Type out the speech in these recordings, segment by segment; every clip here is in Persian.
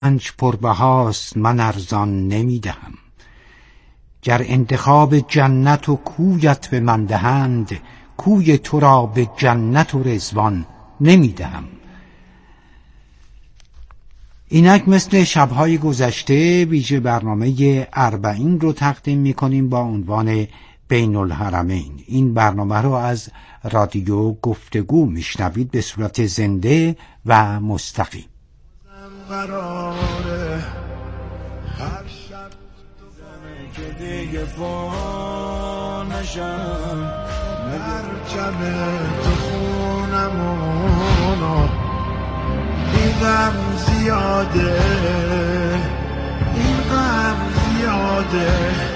انچ پربهاست من ارزان نمیدهم. گر انتخاب جنت و کویت به من دهند، کوی تو را به جنت و رضوان نمیدهم. اینک مثل شبهای گذشته ویژه برنامه 40 رو تقدیم میکنیم با عنوان بین الحرمین. این برنامه رو از رادیو گفتگو میشنوید به صورت زنده و مستقیم. قراره هر شب که دیگه با نشم مرکب تو خونمونو این غم زیاده، این غم زیاده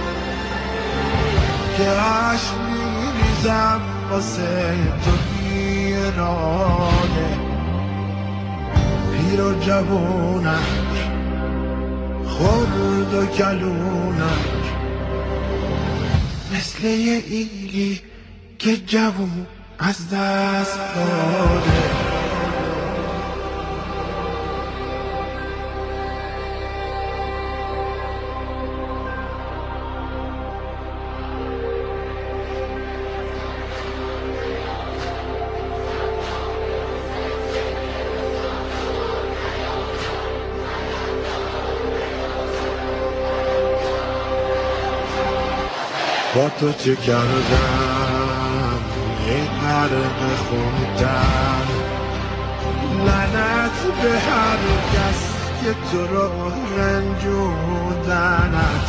که عشق میریزم واسه تو بیراده. پیر و جوونک خرد و کلونک مثل یه ایلی که جوون از دست داده. با تو چه کردم یه غرق خوندم، لعنت به هر کس که تو رو رنجوندنت.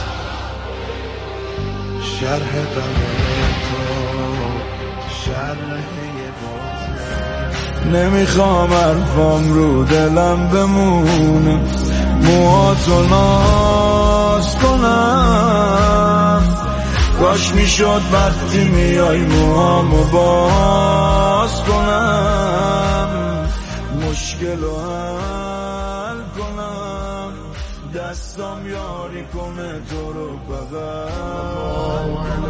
شرح غم تو شرح باطل، نمیخوام حرفام رو دلم بمونه، موهاتو ناز کنم. کاش میشد وقتی میای موهامو باز کنم، مشکل رو حل کنم، دستم یاری کنه تو رو بغل.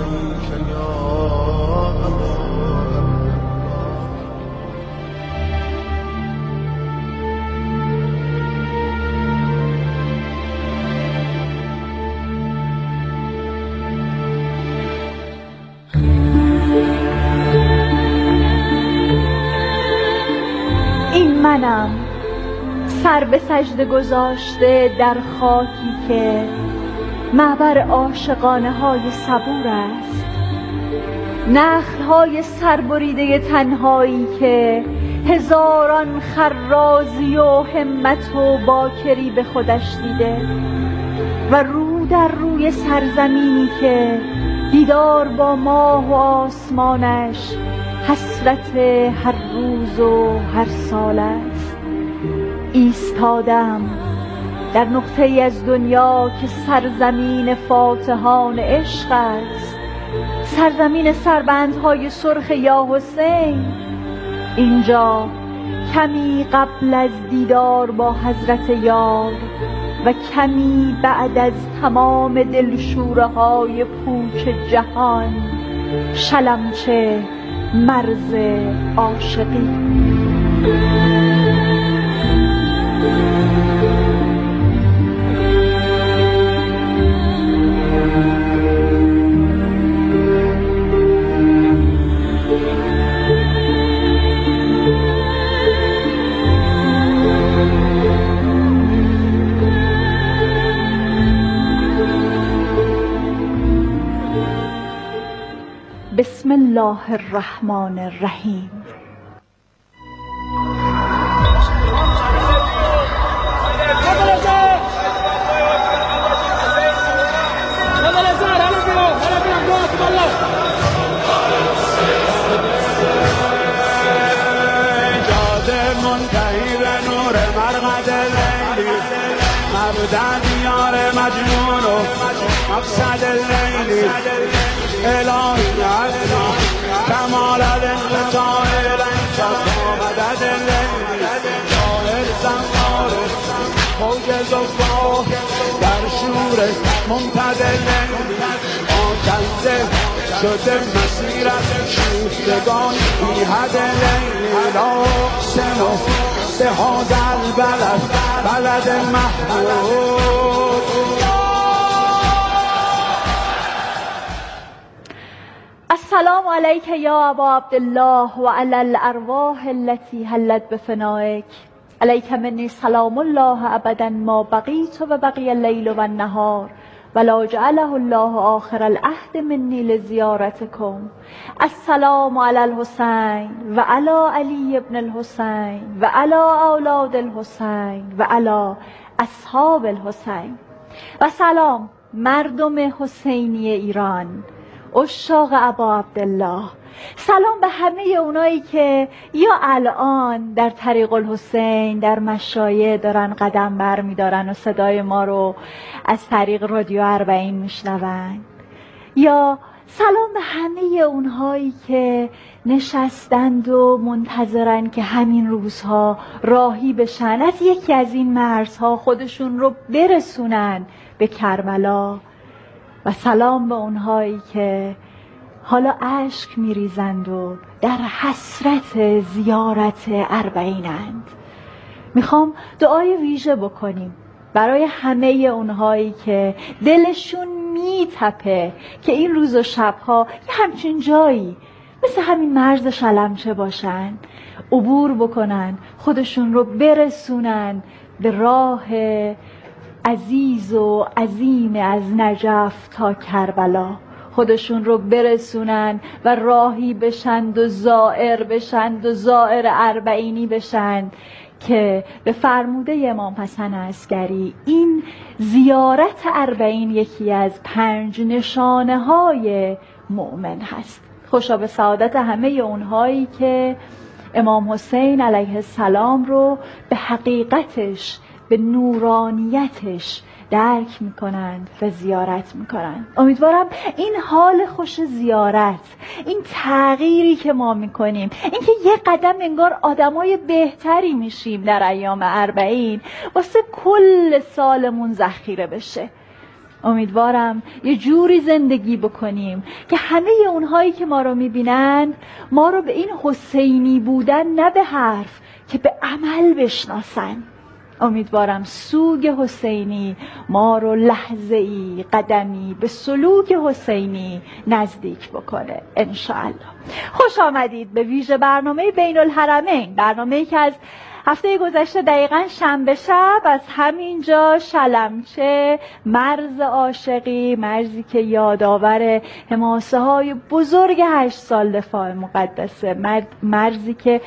منم سر به سجده گذاشته در خاکی که معبر عاشقانه های صبور است، نخل های سربریده تنهایی که هزاران خرازی و همت و باکری به خودش دیده، و رو در روی سرزمینی که دیدار با ماه و آسمانش حسرت هر روز و هر سال است. ایستادم در نقطه‌ای از دنیا که سرزمین فاتحان عشق است، سرزمین سربندهای سرخ یا حسین. اینجا کمی قبل از دیدار با حضرت یار و کمی بعد از تمام دلشوره‌های پوچ جهان، شلمچه مرز عاشقی. بسم الله الرحمن الرحیم. مبدأ دیار مجنون و مقصد اللیلی، الهی عزیزا کمال الانقطاع لنک مدد اللیلی، جاهل زنگار موج زفاه در شور ممتد اللیلی، آکنده شده مسیرت شیفتگان بی حد اللیلی، لا سنو به هذا البلد بلد محبوب. السلام علیک یا ابا عبدالله و علی الارواح التي حلت بفنائک. علیک منی سلام الله ابدا ما بقیت و بقی اللیل و النهار ولا جعله الله آخر العهد منی لزیارتکم. السلام علی الحسین و علی علی ابن الحسین و علی اولاد الحسین و علی اصحاب الحسین. و سلام مردم حسینی ایران، عشاق ابا عبدالله. سلام به همه اونایی که یا الان در طریق الحسین در مشایع دارن قدم بر میدارن و صدای ما رو از طریق رادیو اربعین میشنون، یا سلام به همه اونهایی که نشستند و منتظرن که همین روزها راهی بشن از یکی از این مرزها خودشون رو برسونن به کربلا. و سلام به اونهایی که حالا اشک میریزند و در حسرت زیارت اربعینند. میخوام دعای ویژه بکنیم برای همه اونهایی که دلشون میتپه که این روز و شبها یه همچین جایی مثل همین مرز شلمچه باشن، عبور بکنن، خودشون رو برسونن به راه عزیز و عظیم از نجف تا کربلا، خودشون رو برسونن و راهی بشند و زائر بشند و زائر اربعینی بشند که به فرموده امام حسن عسکری این زیارت اربعین یکی از 5 نشانه های مؤمن هست. خوشا به سعادت همه اونهایی که امام حسین علیه السلام رو به حقیقتش، به نورانیتش درک میکنند و زیارت میکنند. امیدوارم این حال خوش زیارت، این تغییری که ما میکنیم، این که یه قدم انگار آدمای بهتری میشیم در ایام اربعین، واسه کل سالمون ذخیره بشه. امیدوارم یه جوری زندگی بکنیم که همه اونهایی که ما رو میبینن ما رو به این حسینی بودن نه به حرف که به عمل بشناسن. امیدوارم سوگ حسینی ما رو لحظه‌ای قدمی به سلوک حسینی نزدیک بکنه انشاءالله. خوش آمدید به ویژه برنامه بین الحرمین، برنامه‌ای که از هفته گذشته دقیقاً شنبه شب از همینجا شلمچه، مرز عاشقی، مرزی که یادآور حماسه های بزرگ 8 سال دفاع مقدسه، مرزی که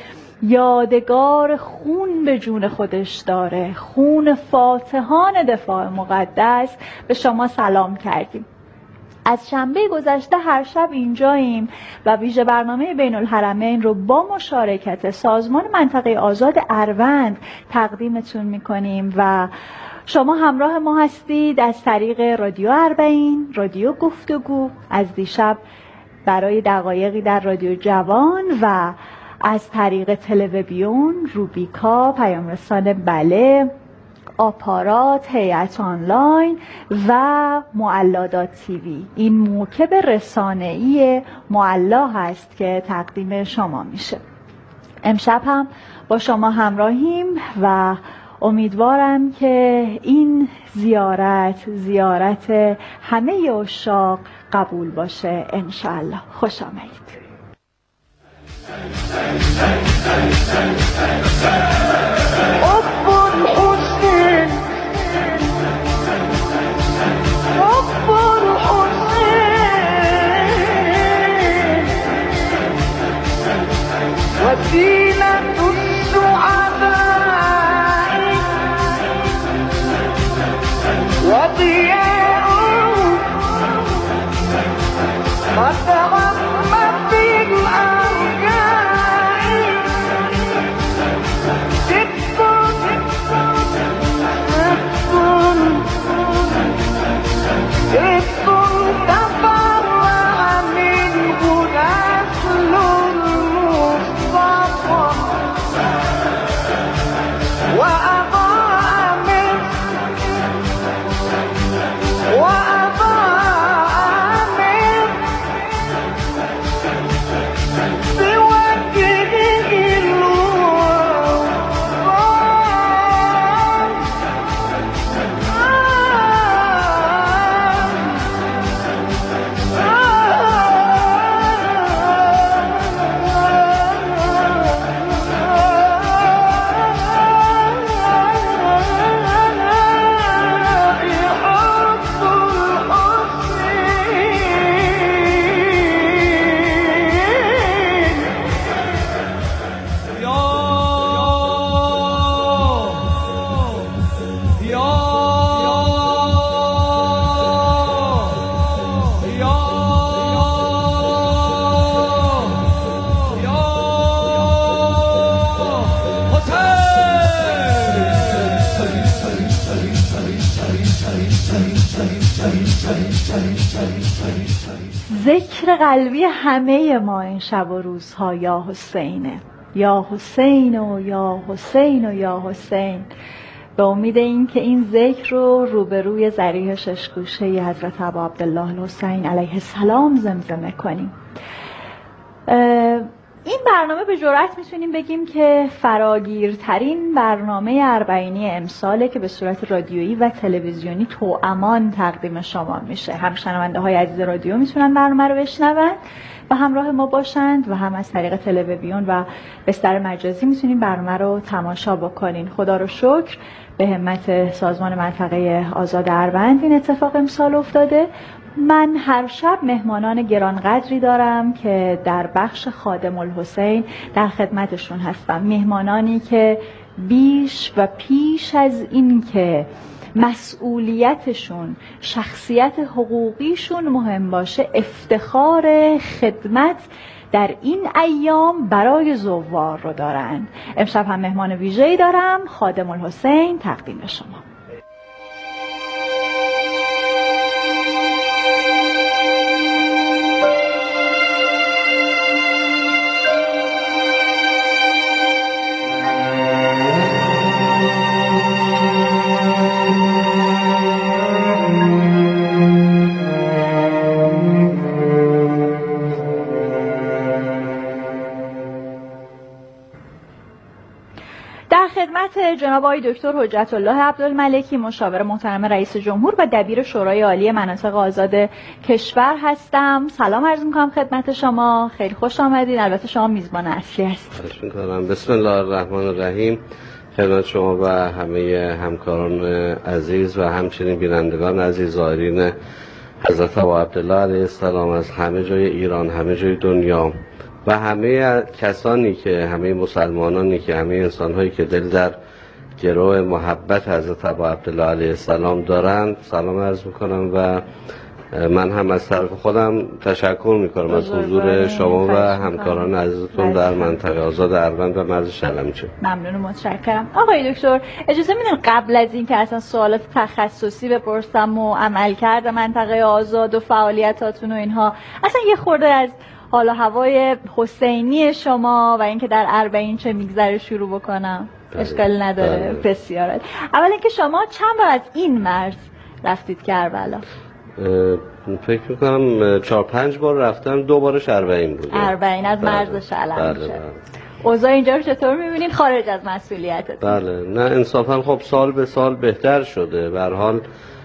یادگار خون به جون خودش داره، خون فاتحان دفاع مقدس، به شما سلام کردیم. از شنبه گذشته هر شب اینجاییم و ویژه برنامه بین الحرمین رو با مشارکت سازمان منطقه آزاد اروند تقدیمتون میکنیم و شما همراه ما هستید از طریق رادیو اربعین، رادیو گفتگو، از دیشب برای دقایقی در رادیو جوان و از طریق تلویزیون، روبیکا، پیام رسان بله، آپارات، هیئت آنلاین و معلا تیوی. این موکب رسانه‌ای معلا هست که تقدیم شما میشه. امشب هم با شما همراهیم و امیدوارم که این زیارت همه عشاق قبول باشه انشاءالله. خوش آمدید. وسيلة السعداء وضياء وتغمت بالأرجاء ست تفرع منه نسل المصطفى وأضاء ذکر قلبی همه ما این شب و روزها یا حسینه، یا حسین و یا حسین و یا حسین. به امید این که این ذکر رو روبروی ضریح ششگوشه حضرت ابا عبدالله الحسین علیه السلام زمزمه کنیم. این برنامه به جرئت میتونیم بگیم که فراگیرترین برنامه اربعینی امساله که به صورت رادیویی و تلویزیونی توامان تقدیم شما میشه. هم شنونده های عزیز رادیو میتونن برنامه رو بشنون و همراه ما باشند و هم از طریق تلویزیون و بستر مجازی میتونین برنامه رو تماشا بکنین. خدا رو شکر به همت سازمان منطقه آزاد اروند این اتفاق امسال افتاده. من هر شب مهمانان گرانقدری دارم که در بخش خادم الحسین در خدمتشون هستم. مهمانانی که بیش و پیش از این که مسئولیتشون، شخصیت حقوقیشون مهم باشه، افتخار خدمت در این ایام برای زوار رو دارن. امشب هم مهمان ویژه‌ای دارم، خادم الحسین تقدیم شما. جناب آقای دکتر حجت الله عبدالملکی، مشاور محترم رئیس جمهور و دبیر شورای عالی مناطق آزاد کشور هستم. سلام عرض می‌کنم خدمت شما، خیلی خوش آمدید. البته شما میزبان اصلی هستید. خوش می‌کنم. بسم الله الرحمن الرحیم. خدمت شما و همه همکاران عزیز و همچنین بینندگان عزیز زائرین حضرت ابا عبدالله علیه السلام از همه جای ایران، همه جای دنیا و همه کسانی که، همه مسلمانانی که، همه انسان‌هایی که دل در گروه محبت حضرت ابا عبدالله علیه السلام دارند سلام عرض میکنم و من هم از طرف خودم تشکر میکنم از حضور شما و همکاران عزیزتون در منطقه آزاد اروند و مرز شلمچه. ممنون و متشکرم. آقای دکتر اجازه میدین قبل از این که اصلا سوالات تخصصی بپرسم و عملکرد منطقه آزاد و فعالیتاتون و اینها، اصلا یه خورده از حال و هوای حسینی شما و اینکه در اربعین چه میگذره شروع بکنم؟ اشکال نداره. بسیار. اول اینکه شما چند بار از این مرز رفتید کربلا؟ فکر میکنم 4-5 بار رفتم، 2 بارش اربعین بود. اربعین از مرز شلمچه. اوضاع اینجا رو چطور میبینید خارج از مسئولیتتون؟ بله، نه انصافا خب سال به سال بهتر شده. به هر حال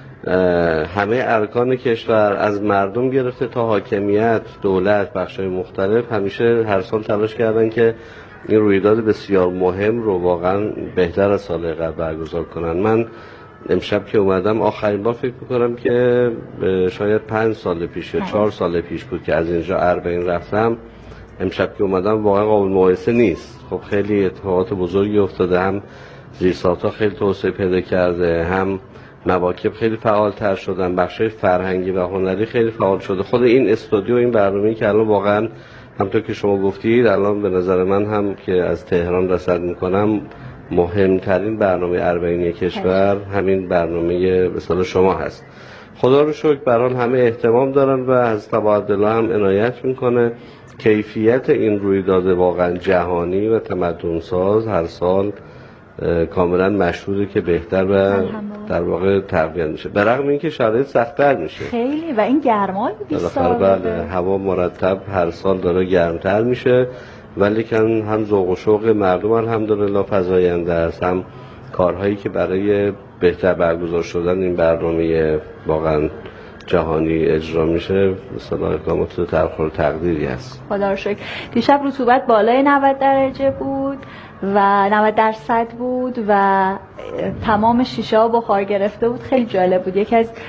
همه ارکان کشور از مردم گرفته تا حاکمیت، دولت، بخش‌های مختلف همیشه هر سال تلاش کردن که این رویداد بسیار مهم رو واقعا بهتر از سال قبل برگزار کنن. من امشب که اومدم آخرین بار فکر میکنم که شاید 5 سال پیش یا 4 سال پیش بود که از اینجا اربعین رفتم. امشب که اومدم واقعا قابل مقایسه نیست. خب خیلی اتفاقات بزرگی افتاده، هم زیرساخت‌ها خیلی توسعه پیدا کرده، هم مواکب خیلی فعالتر شدن، بخشای فرهنگی و هنری خیلی فعال شده. خود این استودیو، این برنامه‌ای که الان واقعا همونطور که شما گفتید الان به نظر من هم که از تهران رصد میکنم مهمترین برنامه اربعینی کشور همین برنامه به اصطلاح شما هست. خدا رو شکر بران همه اهتمام دارن و حضرت ابا عبدالله هم عنایت میکنه. کیفیت این رویداد واقعا جهانی و تمدن‌ساز هر سال کاملا مشهوده که بهتر و در واقع تقویت میشه، به رغم اینکه شرایط سخت‌تر میشه خیلی و این گرمای 20 سال بله هوا مرتب هر سال داره گرمتر میشه، ولی کن هم ذوق و شوق مردم الحمدلله فزاینده است، هم کارهایی که برای بهتر برگزار شدن این برنامه واقعا جهانی اجرا میشه مثلا اقدامات ترخور تقدیری هست. خدا رو شکر. دیشب رطوبت بالای 90 درجه بود و 90% بود و تمام شیشه ها بخار گرفته بود. خیلی جالب بود. یکی از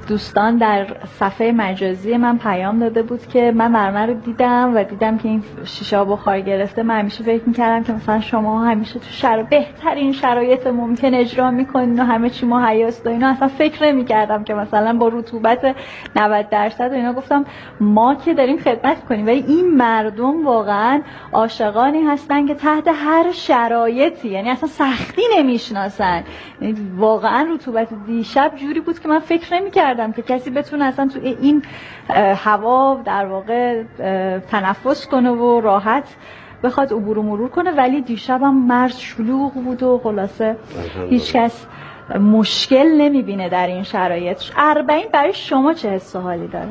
دوستان در صفحه مجازی من پیام داده بود که من مرمر رو دیدم که این شیشه بخار گرفته. من همیشه فکر میکردم که مثلا شما همیشه تو بهترین شرایط ممکن اجرا میکنین و همه چی مهیاست و اینا. اصلا فکر نمیکردم که مثلا با رطوبت 90% و اینا. گفتم ما که داریم خدمت کنیم، ولی این مردم واقعا عاشقانی هستن که تحت هر شرایطی، یعنی اصلا سختی نمیشناسن. واقعا رطوبت دیشب جوری بود که من فکر نمی‌کردم که کسی بتونه اصلا تو این هوا در واقع تنفس کنه و راحت بخواد عبور و مرور کنه. ولی دیشبم مرز شلوغ بود و خلاصه هیچ کس مشکل نمیبینه در این شرایط. 40 برای شما چه حس و حالی داره؟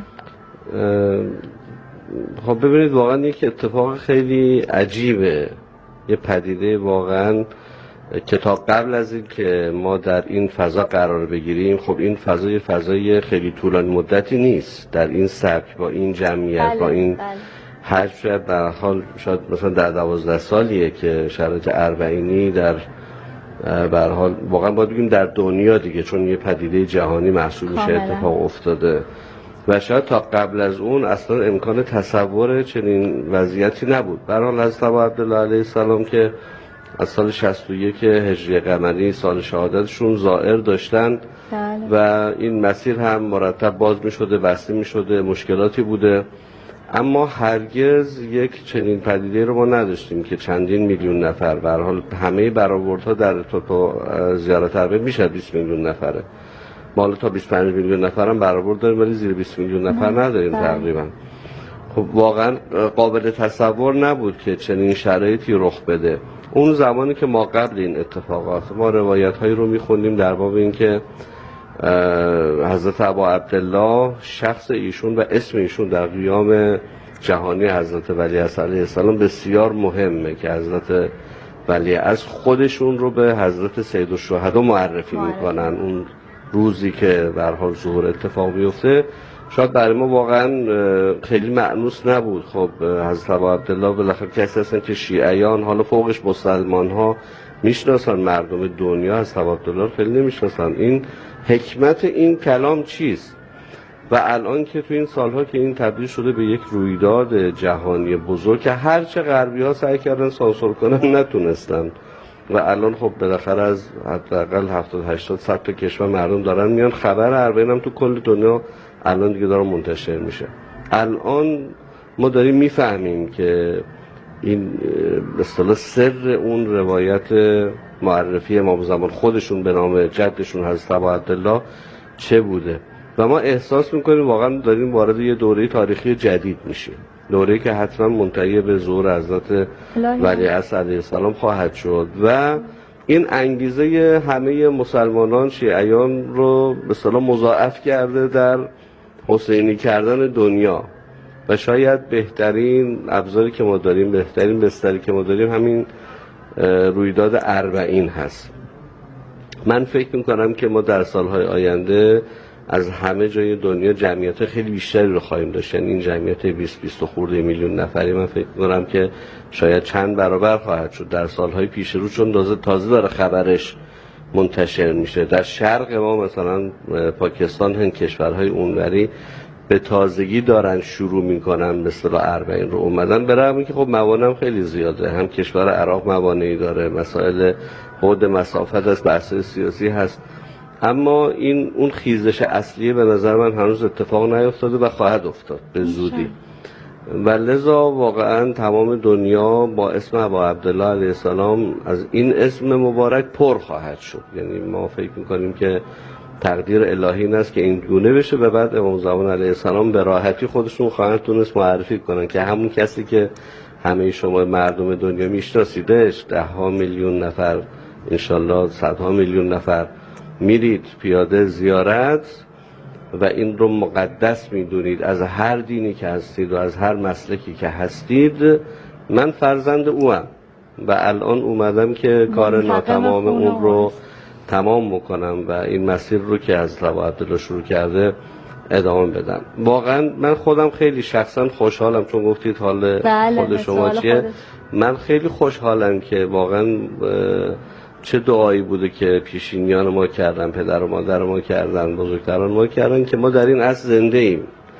خب ببینید، واقعا یک اتفاق خیلی عجیبه، یه پدیده واقعا که تا قبل از این که ما در این فضا قرار بگیریم، خب این فضای خیلی طولانی مدتی نیست در این سبک با این جمعیت با این حجم. شاید در حال شاید مثلا در 12 سالیه که شرایط اربعینی در به حال واقعا باید بگیم در دنیا دیگه، چون یه پدیده جهانی محسوب میشه اتفاق افتاده و شاید تا قبل از اون اصلا امکان تصور چنین وضعیتی نبود. به هر حال حضرت عبدالله علیه السلام که از سال 61 هجری قمری سال شهادتشون زائر داشتن و این مسیر هم مرتب باز می شده، بسته می شده، مشکلاتی بوده، اما هرگز یک چنین پدیده رو ما نداشتیم که چندین میلیون نفر، به هر حال همه برآوردها در تو زیارت اربعین میشه 20 میلیون نفره، ما تا 25 میلیون نفر هم برآورد داریم ولی زیر 20 میلیون نفر نداریم تقریبا. خب واقعا قابل تصور نبود که چنین شرایطی رخ بده. اون زمانی که ما قبل این اتفاقات ما روایت هایی رو میخوندیم در باب این که حضرت ابا عبدالله شخص ایشون و اسم ایشون در قیام جهانی حضرت ولیعصر علیه السلام بسیار مهمه که حضرت ولیعصر خودشون رو به حضرت سید الشهدا معرفی میکنن. اون روزی که به هر حال ظهور اتفاق میفته شاید برای ما واقعا خیلی مأنوس نبود. خب حضرت ابا عبدالله بالاخره کسی هستن که شیعیان حالا فوقش مسلمان ها میشناسن، مردم دنیا حضرت ابا عبدالله خیلی نمیشناسن. این حکمت این کلام چیست؟ و الان که تو این سالها که این تبدیل شده به یک رویداد جهانی بزرگ که هرچه غربی ها سعی کردن سانسور کنن نتونستن و الان خب بالاخره از حداقل 70-80 تا کشور مردم دارن میان، خبر اربعین هم تو کل دنیا الان دیگه داره منتشر میشه. الان ما داریم میفهمیم که این به اصطلاح سر اون روایت معرفی امام زمان خودشون به نام جدشون حضرت ابا عبدالله چه بوده و ما احساس میکنیم واقعا داریم وارد یه دوره تاریخی جدید میشیم، دوره‌ای که حتما منتهی به ظهور حضرت ولیعصر علیه السلام خواهد شد و این انگیزه همه مسلمانان شیعیان رو به اصطلاح مضاعف کرده در حسینی کردن دنیا و شاید بهترین ابزاری که ما داریم، بهترین بستری که ما داریم همین رویداد اربعین هست. من فکر میکنم که ما در سالهای آینده از همه جای دنیا جمعیت خیلی بیشتری رو خواهیم داشت. این جمعیت 20 خورده میلیون نفری من فکر میکنم که شاید چند برابر خواهد شد در سالهای پیش رو، چون تازه داره خبرش منتشر میشه. در شرق ما مثلا پاکستان، هند، کشورهای اونوری به تازگی دارن شروع میکنن به اصطلاح اربعین رو اومدن، برای که خب موانع خیلی زیاده. هم کشور عراق موانعی داره، مسائل بعد مسافت است، بحث سیاسی هست، اما این اون خیزش اصلیه به نظر من هنوز اتفاق نیفتاده و خواهد افتاد به زودی و لذا واقعا تمام دنیا با اسم ابا عبدالله علیه السلام از این اسم مبارک پر خواهد شد. یعنی ما فکر میکنیم که تقدیر الهی این است که این گونه بشه و بعد امام زمان علیه السلام به راحتی خودشون خواهند تونست معرفی کنن که همون کسی که همه شما مردم دنیا میشناسیدش، 10 میلیون نفر، انشالله 100 میلیون نفر میرید پیاده زیارت و این رو مقدس میدونید از هر دینی که هستید و از هر مسلکی که هستید. من فرزند اوام و الان اومدم که کار ناتمام اون رو تمام بکنم و این مسیر رو که از ابا عبدالله شروع کرده ادامه بدم. واقعا من خودم خیلی شخصا خوشحالم، چون گفتید حال خود شما چیه. من خیلی خوشحالم که واقعا چه دعایی بوده که پیشینیان ما کردن، پدر و مادر ما کردن، بزرگتران ما کردن که ما در این عصر زنده ایم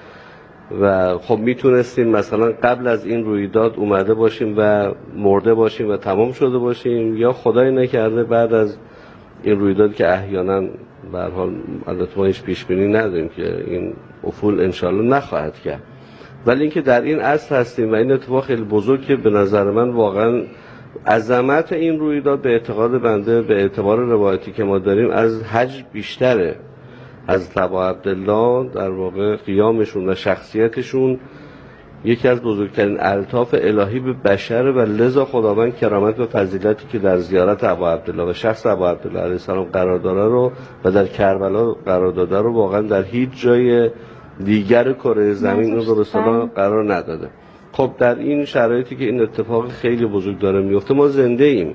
و خب میتونستیم مثلا قبل از این رویداد اومده باشیم و مرده باشیم و تمام شده باشیم، یا خدای نکرده بعد از این رویداد که احیانا به هر حال البته ما هیچ پیش بینی نداریم که این افول انشالله نخواهد کرد، ولی اینکه در این عصر هستیم و این اتفاق خیلی بزرگ که به نظر من واقعا عظمت این رویداد به اعتقاد بنده، به اعتبار روایتی که ما داریم، از حج بیشتره. از ابا عبدالله در واقع قیامشون و شخصیتشون یکی از بزرگترین الطاف الهی به بشر و لذا خداوند کرامت و فضیلتی که در زیارت ابا عبدالله و شخص ابا عبدالله علیه السلام قرار داره رو و در کربلا قرار داده رو واقعا در هیچ جای دیگر کره زمین رو به اصطلاح قرار نداده. خب در این شرایطی که این اتفاق خیلی بزرگ داره میفته، ما زنده ایم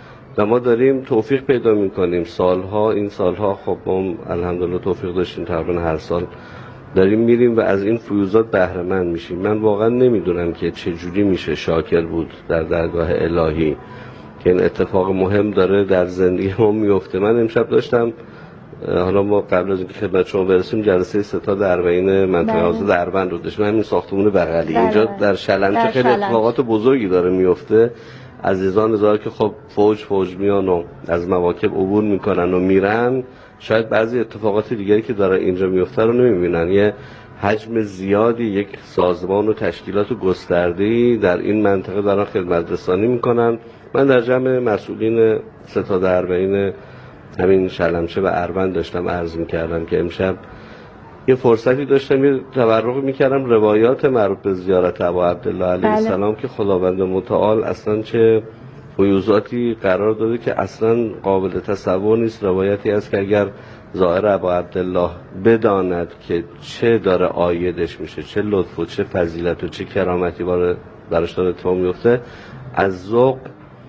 و ما داریم توفیق پیدا میکنیم. این سالها خب ما الحمدلله توفیق داشتیم، تقریبا هر سال داریم میریم و از این فیوزات بهره مند میشیم. من واقعا نمیدونم که چجوری میشه شاکر بود در درگاه الهی که این اتفاق مهم داره در زندگی ما میفته. من امشب داشتم، حالا ما قبل از اینکه خدمت شما برسیم جلسه ستاد اربعین منطقه آزاد اربند رو داشتیم، همین ساختمون بغلی اینجا در شلنچه خیلی اتفاقات بزرگی داره میفته. عزیزان زار که خب فوج میان و از مواکب عبور میکنن و میرن، شاید بعضی اتفاقات دیگری که داره اینجا میفته رو نمیبینن. یه حجم زیادی، یک سازمان و تشکیلات گسترده‌ای در این منطقه دارن خدمت رسانی میکنن. من در جمع مسئولین ستاد اربعین همین شلمچه و اروند داشتم عرض میکردم که امشب یه فرصتی داشتم یه تبرک میکردم روایات مربوط به زیارت ابا عبدالله علیه السلام که خداوند متعال اصلا چه فیوزاتی قرار داده که اصلا قابل تصور نیست. روایتی است که اگر زائر ابا عبدالله بداند که چه داره عایدش میشه، چه لطف و چه فضیلت و چه کرامتی براش داره اتفاق میفته، از ذوق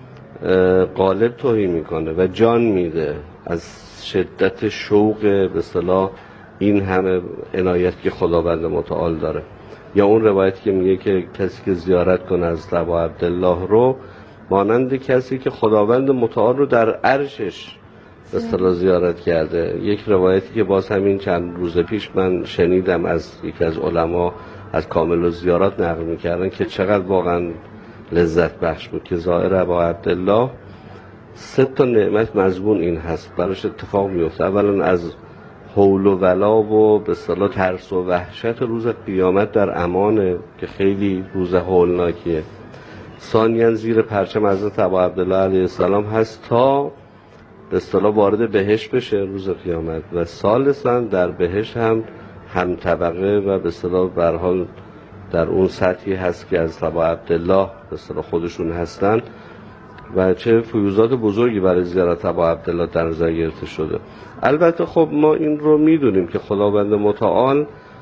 غالب توهی میکنه و جان میده از شدت شوق به اصطلاح این همه عنایت که خداوند متعال داره. یا اون روایتی که میگه که کسی که زیارت کنه از ابا عبدالله رو مانند کسی که خداوند متعال رو در عرشش به اصطلاح زیارت کرده. یک روایتی که باز همین چند روز پیش من شنیدم از یکی از علما از کامل الزیارات نقل میکردن که چقدر واقعا لذت بخش بود که زائر ابا عبدالله 3 نعمت مضمون این هست براش اتفاق میفته. اولا از حول و ولا و به اصطلاح ترس و وحشت روز قیامت در امانه که خیلی روز هولناکیه. ثانیاً زیر پرچم حضرت ابا عبدالله علیه السلام هست تا به اصطلاح وارد بهشت بشه روز قیامت. و ثالثاً در بهشت هم طبقه و به اصطلاح به هر حال در اون سطحی هست که از ابا عبدالله به اصطلاح خودشون هستن و چه فیوزات بزرگی برای زیارت ابا عبدالله در نظر گرفته شده. البته خب ما این رو میدونیم که خداوند متعال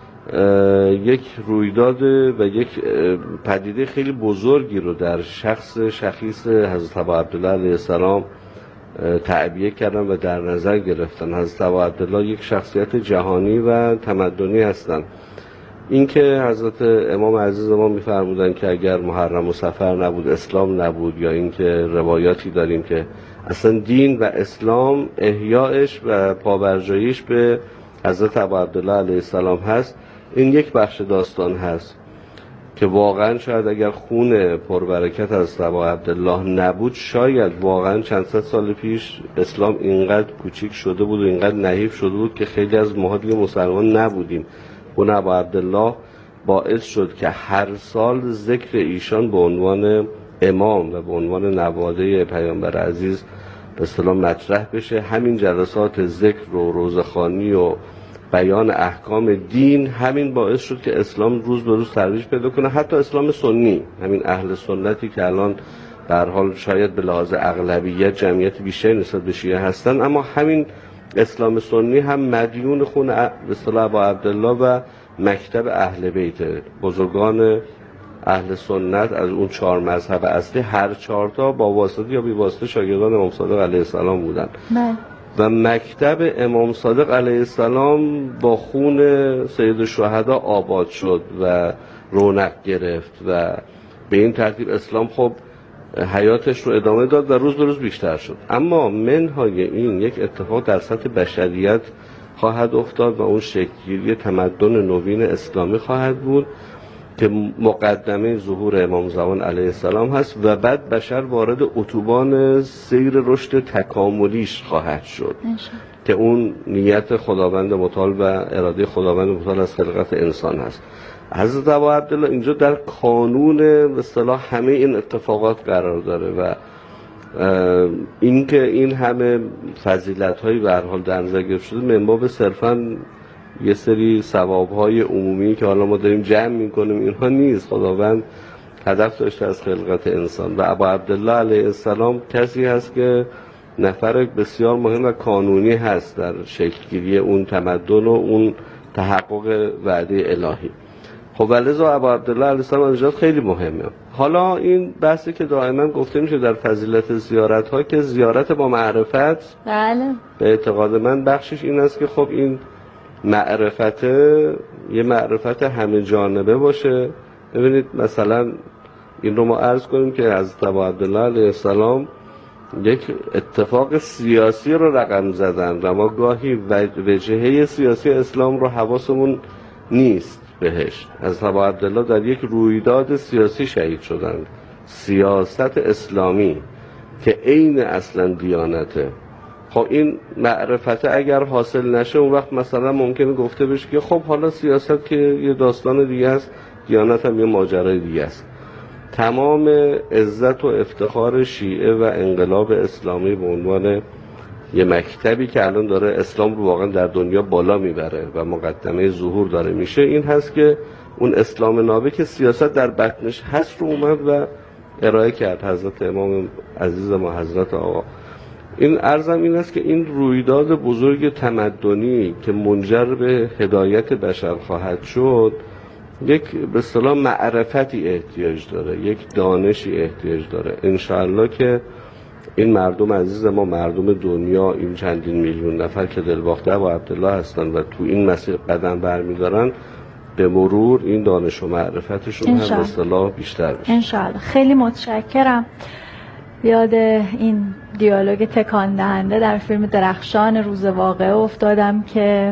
یک رویداد و یک پدیده خیلی بزرگی رو در شخص شخیص حضرت ابا عبدالله علیه السلام تعبیه کردن و در نظر گرفتن. حضرت ابا عبدالله یک شخصیت جهانی و تمدنی هستند. این که حضرت امام عزیز ما می‌فرمودن که اگر محرم و سفر نبود اسلام نبود، یا این که روایاتی داریم که اصلا دین و اسلام احیایش و پابرجاییش به حضرت ابا عبدالله علیه السلام هست، این یک بخش داستان هست که واقعا شاید اگر خون پربرکت از ابا عبدالله نبود، شاید واقعا چند صد سال پیش اسلام اینقدر کوچیک شده بود و اینقدر نحیف شده بود که خیلی از ما دیگه مسلمان نبودیم. خون ابا عبدالله باعث شد که هر سال ذکر ایشان به عنوان امام و به عنوان نواده پیامبر عزیز به اصطلاح مطرح بشه. همین جلسات ذکر و روزخوانی و بیان احکام دین همین باعث شد که اسلام روز به روز ترویج پیدا کنه. حتی اسلام سنی، همین اهل سنتی که الان در حال شاید به لحاظ اغلبیت جمعیت بیشتری نسبت به شیعه هستن، اما همین اسلام سنی هم مدیون خون به اصطلاح ابا عبدالله و مکتب اهل بیت، بزرگان اهل سنت از اون 4 مذهب اصلی، هر 4 تا با واسطه یا بی واسطه شاگردان امام صادق علیه السلام بودن. و مکتب امام صادق علیه السلام با خون سید الشهدا آباد شد و رونق گرفت و به این ترتیب اسلام خب حیاتش رو ادامه داد و روز به روز بیشتر شد. اما منهای این یک اتفاق در سطح بشریت خواهد افتاد و اون شکل‌گیری تمدن نوین اسلامی خواهد بود که مقدمه ظهور امام زمان علیه السلام هست و بعد بشر وارد اتوبان سیر رشد تکاملیش خواهد شد که اون نیت خداوند متعال و اراده خداوند متعال از خلقت انسان هست. حضرت ابا عبدالله اینجا در کانون به اصطلاح همه این اتفاقات قرار داره و اینکه این همه فضیلت‌های به هر حال در نظر گرفته شده من باب صرفاً یه سری ثواب‌های عمومی که حالا ما داریم جمع می‌کنیم اینها نیست. خداوند هدف داشته از خلقت انسان و ابا عبدالله علیه السلام کسی هست که نفر بسیار مهم و کانونی هست در شکل‌گیری اون تمدن و اون تحقق وعده الهی. خب لذا ابا عبدالله علیه السلام از خیلی مهمه. حالا این بحثی که دائما گفته میشه در فضیلت زیارت ها که زیارت با معرفت، بله، به اعتقاد من بخشش این است که خب این معرفت یه معرفت همه جانبه باشه. ببینید مثلا این رو ما عرض کنیم که حضرت ابا عبدالله علیه السلام یک اتفاق سیاسی رو رقم زدن و ما گاهی وجهه سیاسی اسلام رو حواسمون نیست بهش. از ابا عبدالله در یک رویداد سیاسی شهید شدند، سیاست اسلامی که عین اصلا دیانته. خب این معرفت اگر حاصل نشه اون وقت مثلا ممکنه گفته بشه که خب حالا سیاست که یه داستان دیگه است، دیانت هم یه ماجرای دیگه است. تمام عزت و افتخار شیعه و انقلاب اسلامی به عنوان یه مکتبی که الان داره اسلام رو واقعا در دنیا بالا میبره و مقدمه ظهور داره میشه این هست که اون اسلام نابه که سیاست در بطنش هست رو اومد و ارائه کرد حضرت امام عزیز ما حضرت آقا. این عرضم این است که این رویداد بزرگ تمدنی که منجر به هدایت بشر خواهد شد یک به اصطلاح معرفتی احتیاج داره، یک دانشی احتیاج داره. انشاءالله که این مردم عزیز ما، مردم دنیا، این چندین میلیون نفر که دلباخته ابا عبدالله هستن و تو این مسیر قدم برمیدارن، به مرور این دانش و معرفتشون هم به اصطلاح بیشتر بشه انشاءالله. خیلی متشکرم. یاد این دیالوگ تکان دهنده در فیلم درخشان روز واقعه افتادم که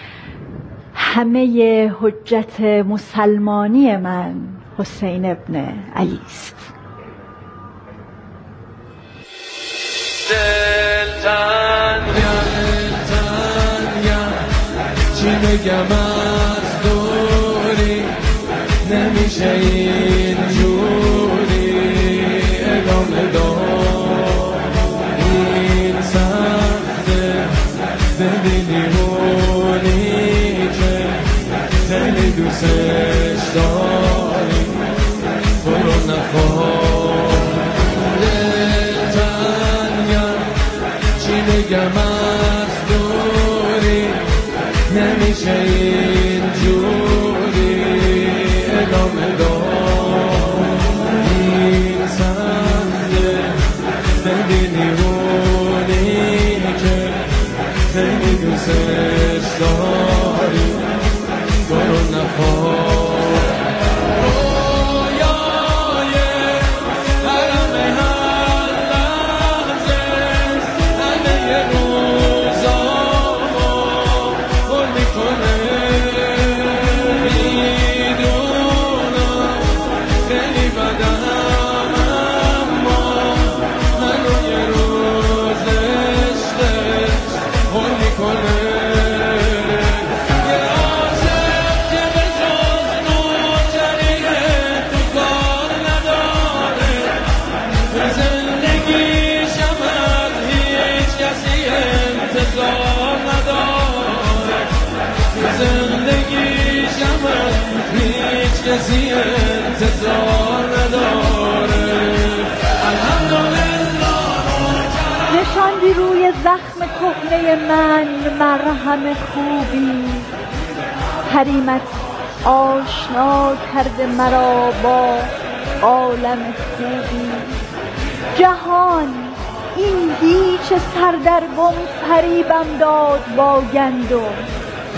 همه حجت مسلمانی من حسین ابن علی است. چی بگم از دوری نمیشه اینجوری ادامه دار این سخته ببینی اونی که خیلی دوستش داری تو رو نخواه چی بگم از دوری نمیشه اینجوری ادامه دار این سخته ببینی اونی که خیلی دوستش داری برو نخواه کسی انتظار نداره. نشاندی روی زخم کهنه من مرهم خوبی، حریمت آشنا کرده مرا با عالم خوبی. جهان این هیچ سردرگم فریبم داد با گندم،